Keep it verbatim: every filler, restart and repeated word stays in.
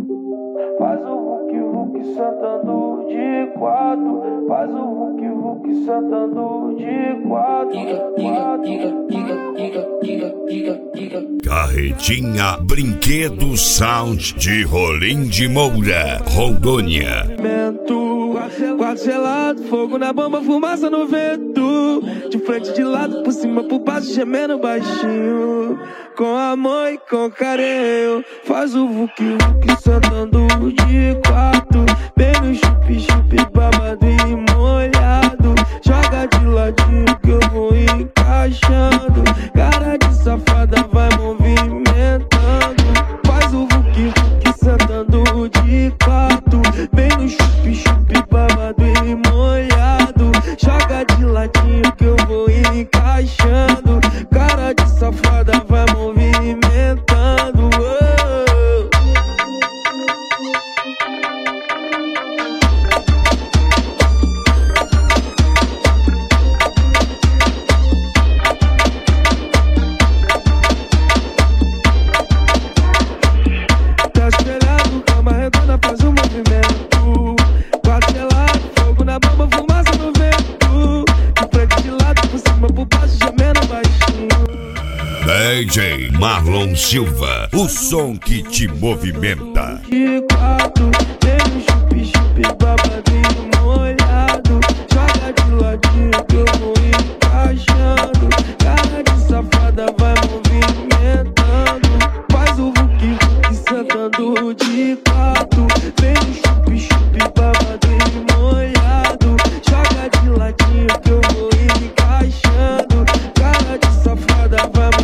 Faz o Vuk Vuk sentando de quatro. Faz o Vuk Vuk sentando de quatro. Carretinha Brinquedo Sound de Rolim de Moura, Rondônia. Quatro gelado, fogo na bomba, fumaça no vento. De frente, de lado, por cima, por baixo, gemendo baixinho. Com amor e com carinho. Faz o Vuk Vuk sentando de quatro. Bem no chup chup, babado e molhado. Joga de ladinho que eu vou encaixando. Cara de safada vai movimentando. Faz o Vuk Vuk sentando de quatro. Bem no chup chup, babado e molhado. Joga de ladinho que eu vou encaixando. Cara de safada vai movimentando. Oh. Tá espelhado, calma redonda, faz um movimento. Quatro gelado, fogo na bomba, fumaça no vento. De frente, de lado, por cima, por baixo, gemendo baixinho. D J Marlon Silva, o som que te movimenta. De quatro, tem um chup chup, babado e molhado. Joga de ladinho que eu vou encaixando. Cara de safada vai movimentando. Faz o Vuk Vuk sentando de quatro. Vem no chup chup, babado e molhado. Joga de ladinho que eu vou encaixando. Cara de safada vai movimentando.